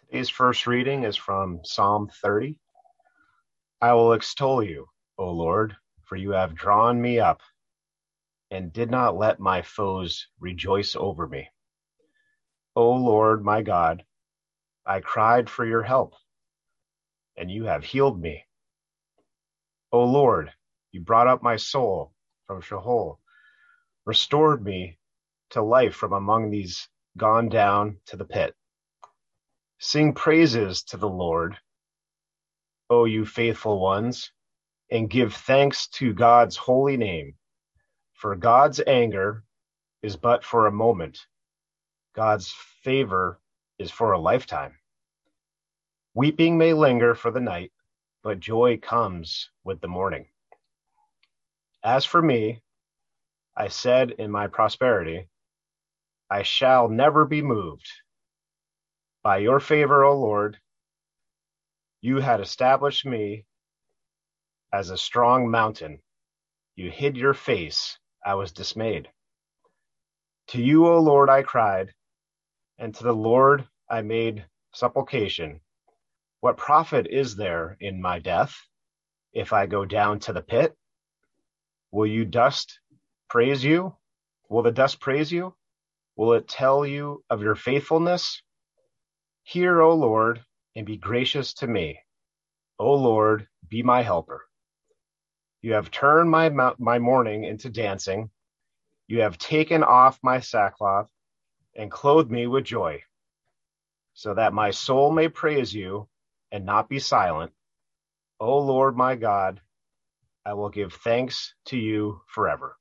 Today's first reading is from Psalm 30. I will extol you, O Lord, for you have drawn me up and did not let my foes rejoice over me. O Lord, my God, I cried for your help, and you have healed me. O Lord, you brought up my soul from Sheol, restored me to life from among these gone down to the pit. Sing praises to the Lord, O you faithful ones, and give thanks to God's holy name. For God's anger is but for a moment. God's favor is for a lifetime. Weeping may linger for the night, but joy comes with the morning. As for me, I said in my prosperity, I shall never be moved. By your favor, O Lord, you had established me as a strong mountain. You hid your face. I was dismayed. To you, O Lord, I cried, and to the Lord I made supplication. What profit is there in my death if I go down to the pit? Will the dust praise you? Will it tell you of your faithfulness? Hear, O Lord, and be gracious to me. O Lord, be my helper. You have turned my mourning into dancing. You have taken off my sackcloth and clothed me with joy, so that my soul may praise you and not be silent. O Lord, my God, I will give thanks to you forever.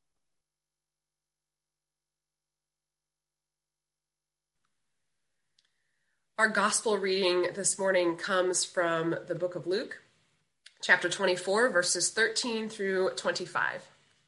Our gospel reading this morning comes from the book of Luke, chapter 24, verses 13 through 25.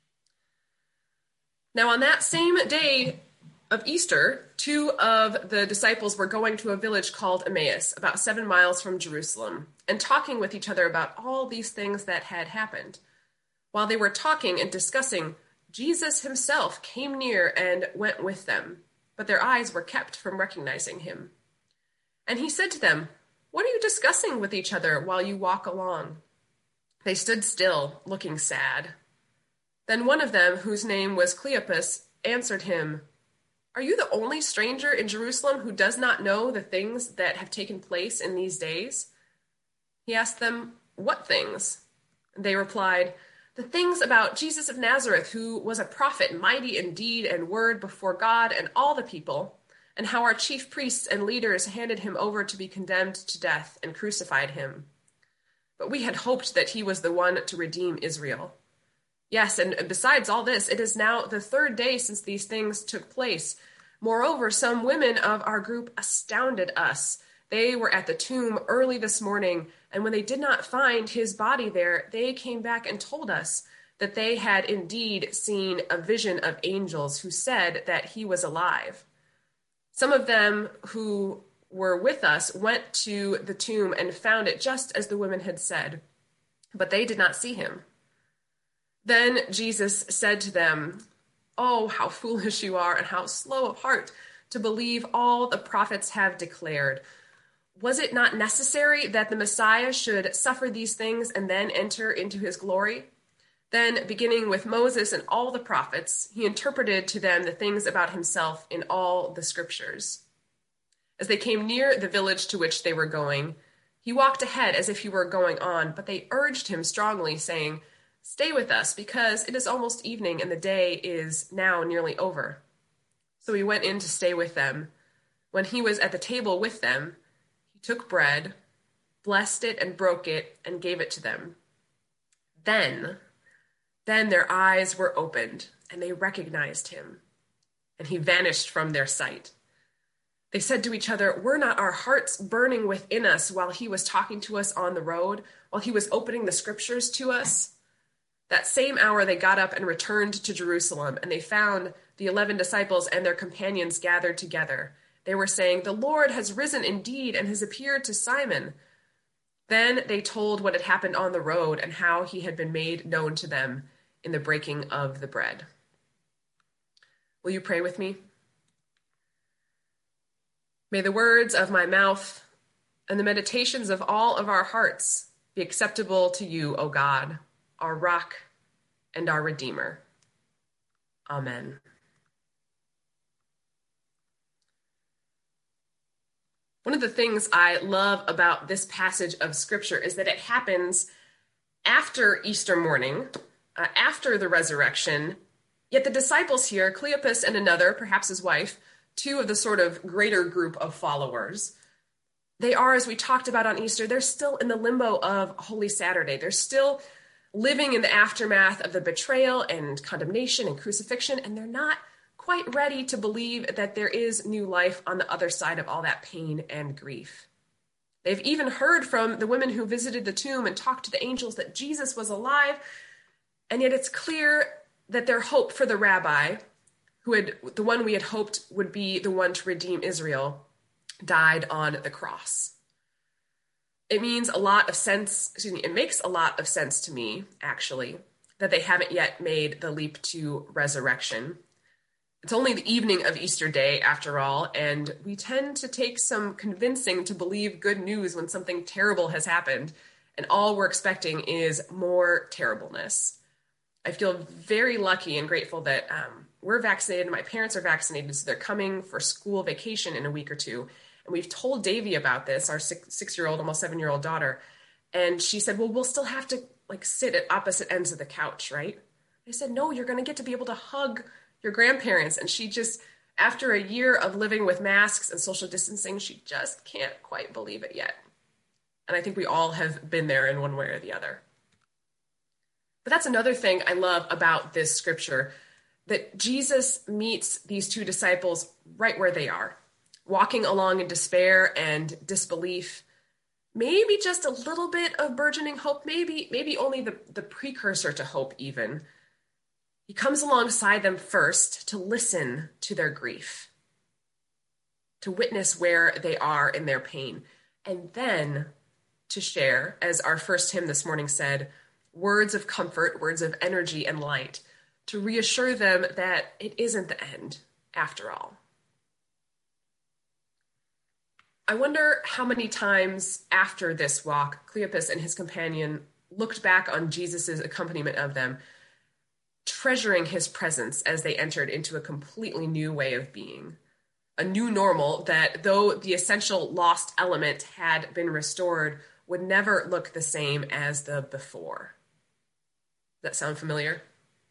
Now on that same day of Easter, two of the disciples were going to a village called Emmaus, about 7 miles from Jerusalem, and talking with each other about all these things that had happened. While they were talking and discussing, Jesus himself came near and went with them, but their eyes were kept from recognizing him. And he said to them, "What are you discussing with each other while you walk along?" They stood still, looking sad. Then one of them, whose name was Cleopas, answered him, "Are you the only stranger in Jerusalem who does not know the things that have taken place in these days?" He asked them, "What things?" They replied, "The things about Jesus of Nazareth, who was a prophet, mighty in deed and word before God and all the people, and how our chief priests and leaders handed him over to be condemned to death and crucified him. But we had hoped that he was the one to redeem Israel. Yes, and besides all this, it is now the 3rd day since these things took place. Moreover, some women of our group astounded us. They were at the tomb early this morning, and when they did not find his body there, they came back and told us that they had indeed seen a vision of angels who said that he was alive. Some of them who were with us went to the tomb and found it just as the women had said, but they did not see him." Then Jesus said to them, "Oh, how foolish you are and how slow of heart to believe all the prophets have declared. Was it not necessary that the Messiah should suffer these things and then enter into his glory?" Then, beginning with Moses and all the prophets, he interpreted to them the things about himself in all the scriptures. As they came near the village to which they were going, he walked ahead as if he were going on, but they urged him strongly, saying, "Stay with us, because it is almost evening and the day is now nearly over." So he went in to stay with them. When he was at the table with them, he took bread, blessed it and broke it, and gave it to them. Then their eyes were opened, and they recognized him, and he vanished from their sight. They said to each other, "Were not our hearts burning within us while he was talking to us on the road, while he was opening the scriptures to us?" That same hour they got up and returned to Jerusalem, and they found the 11 disciples and their companions gathered together. They were saying, "The Lord has risen indeed and has appeared to Simon." Then they told what had happened on the road and how he had been made known to them in the breaking of the bread. Will you pray with me? May the words of my mouth and the meditations of all of our hearts be acceptable to you, O God, our rock and our Redeemer. Amen. One of the things I love about this passage of Scripture is that it happens after Easter morning, after the resurrection, yet the disciples here, Cleopas and another, perhaps his wife, two of the sort of greater group of followers, they are, as we talked about on Easter, they're still in the limbo of Holy Saturday. They're still living in the aftermath of the betrayal and condemnation and crucifixion, and they're not quite ready to believe that there is new life on the other side of all that pain and grief. They've even heard from the women who visited the tomb and talked to the angels that Jesus was alive, and yet it's clear that their hope for the rabbi, the one we had hoped would be the one to redeem Israel, died on the cross. It makes a lot of sense to me, actually, that they haven't yet made the leap to resurrection. It's only the evening of Easter Day, after all, and we tend to take some convincing to believe good news when something terrible has happened, and all we're expecting is more terribleness. I feel very lucky and grateful that we're vaccinated, and my parents are vaccinated, so they're coming for school vacation in a week or two. And we've told Davy about this, our 6-year-old, almost 7-year-old daughter. And she said, well, we'll still have to sit at opposite ends of the couch, right? I said, no, you're going to get to be able to hug your grandparents. And she just, after a year of living with masks and social distancing, she just can't quite believe it yet. And I think we all have been there in one way or the other. But that's another thing I love about this scripture, that Jesus meets these two disciples right where they are, walking along in despair and disbelief, maybe just a little bit of burgeoning hope, maybe only the precursor to hope even. He comes alongside them first to listen to their grief, to witness where they are in their pain, and then to share, as our first hymn this morning said, words of comfort, words of energy and light, to reassure them that it isn't the end after all. I wonder how many times after this walk, Cleopas and his companion looked back on Jesus' accompaniment of them, treasuring his presence as they entered into a completely new way of being, a new normal that, though the essential lost element had been restored, would never look the same as the before. Does that sound familiar?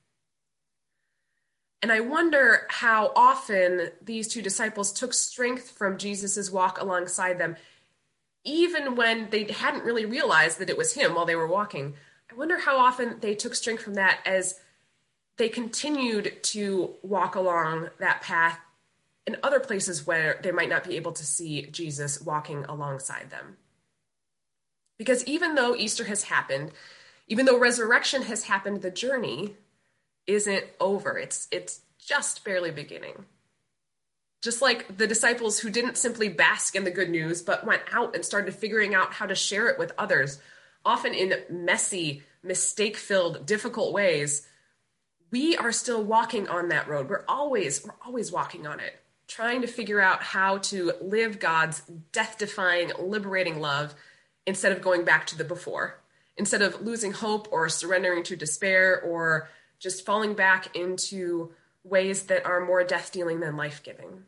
And I wonder how often these two disciples took strength from Jesus' walk alongside them, even when they hadn't really realized that it was him while they were walking. I wonder how often they took strength from that as they continued to walk along that path in other places where they might not be able to see Jesus walking alongside them. Because even though Easter has happened, even though resurrection has happened, the journey isn't over. It's just barely beginning. Just like the disciples who didn't simply bask in the good news, but went out and started figuring out how to share it with others, often in messy, mistake-filled, difficult ways, we are still walking on that road. We're always walking on it, trying to figure out how to live God's death-defying, liberating love instead of going back to the before, instead of losing hope or surrendering to despair or just falling back into ways that are more death-dealing than life-giving.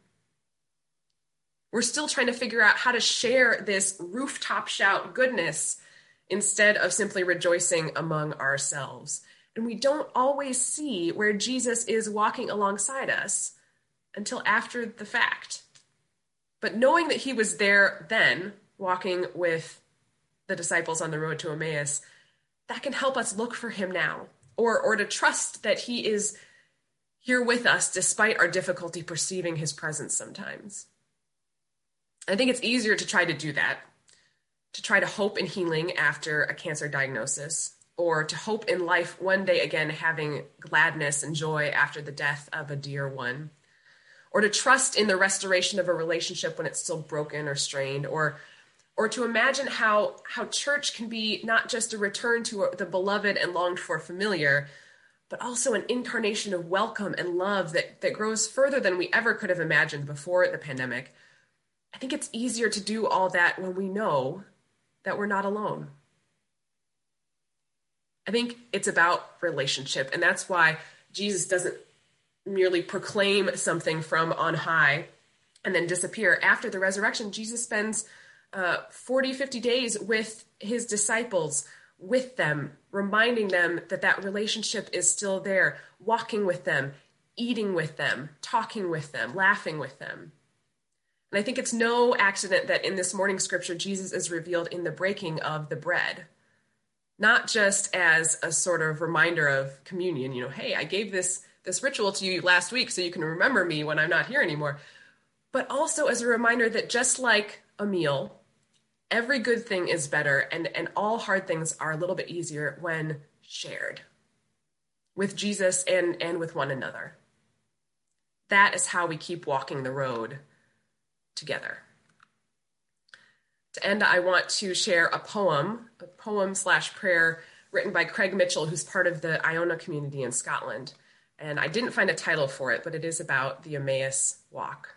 We're still trying to figure out how to share this rooftop shout goodness instead of simply rejoicing among ourselves. And we don't always see where Jesus is walking alongside us until after the fact. But knowing that he was there then, walking with the disciples on the road to Emmaus, that can help us look for him now, or to trust that he is here with us despite our difficulty perceiving his presence sometimes. I think it's easier to try to do that, to try to hope in healing after a cancer diagnosis, or to hope in life one day again having gladness and joy after the death of a dear one, or to trust in the restoration of a relationship when it's still broken or strained, or to imagine how church can be not just a return to the beloved and longed for familiar, but also an incarnation of welcome and love that grows further than we ever could have imagined before the pandemic. I think it's easier to do all that when we know that we're not alone. I think it's about relationship, and that's why Jesus doesn't merely proclaim something from on high and then disappear. After the resurrection, Jesus spends 40, 50 days with his disciples, with them, reminding them that that relationship is still there, walking with them, eating with them, talking with them, laughing with them. And I think it's no accident that in this morning scripture, Jesus is revealed in the breaking of the bread, not just as a sort of reminder of communion, hey, I gave this ritual to you last week so you can remember me when I'm not here anymore, but also as a reminder that just like a meal, every good thing is better, and all hard things are a little bit easier when shared with Jesus and with one another. That is how we keep walking the road together. To end, I want to share a poem/prayer written by Craig Mitchell, who's part of the Iona community in Scotland. And I didn't find a title for it, but it is about the Emmaus walk.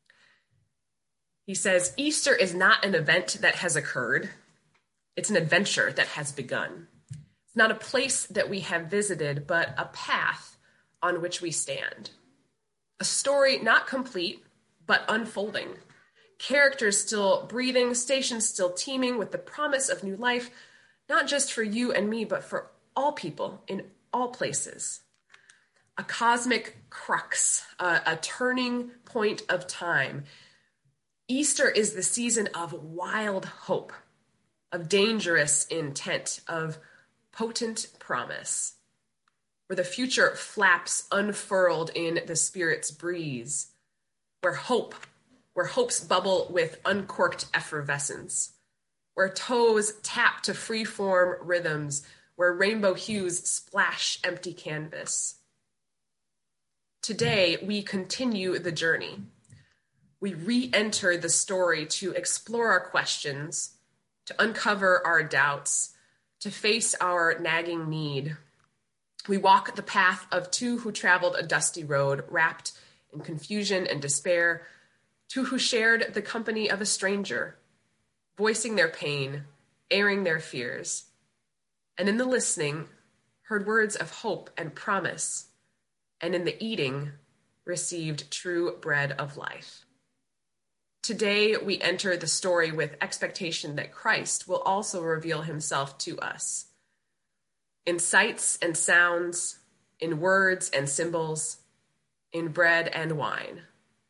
He says, Easter is not an event that has occurred. It's an adventure that has begun. It's not a place that we have visited, but a path on which we stand. A story not complete, but unfolding. Characters still breathing, stations still teeming with the promise of new life, not just for you and me, but for all people in all places. A cosmic crux, a turning point of time. Easter is the season of wild hope, of dangerous intent, of potent promise, where the future flaps unfurled in the Spirit's breeze, where hopes bubble with uncorked effervescence, where toes tap to free-form rhythms, where rainbow hues splash empty canvas. Today, we continue the journey. We re-enter the story to explore our questions, to uncover our doubts, to face our nagging need. We walk the path of two who traveled a dusty road, wrapped in confusion and despair, two who shared the company of a stranger, voicing their pain, airing their fears, and in the listening, heard words of hope and promise, and in the eating, received true bread of life. Today, we enter the story with expectation that Christ will also reveal himself to us. In sights and sounds, in words and symbols, in bread and wine.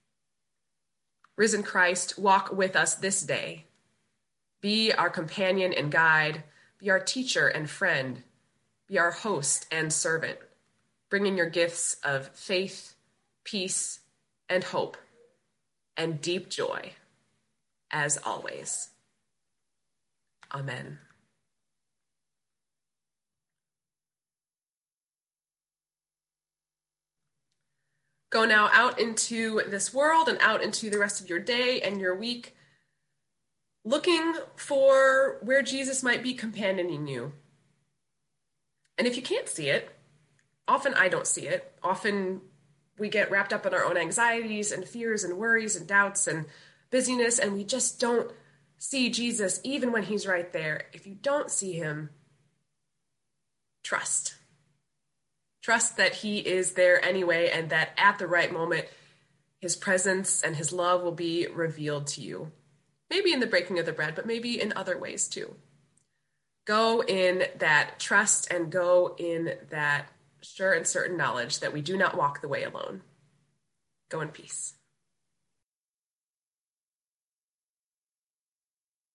Risen Christ, walk with us this day. Be our companion and guide. Be our teacher and friend. Be our host and servant, bringing your gifts of faith, peace, and hope, and deep joy, as always. Amen. Go now out into this world and out into the rest of your day and your week, looking for where Jesus might be companioning you. And if you can't see it, often I don't see it. Often we get wrapped up in our own anxieties and fears and worries and doubts and busyness, and we just don't see Jesus even when he's right there. If you don't see him, trust. Trust that he is there anyway, and that at the right moment, his presence and his love will be revealed to you. Maybe in the breaking of the bread, but maybe in other ways too. Go in that trust and go in that sure and certain knowledge that we do not walk the way alone. Go in peace.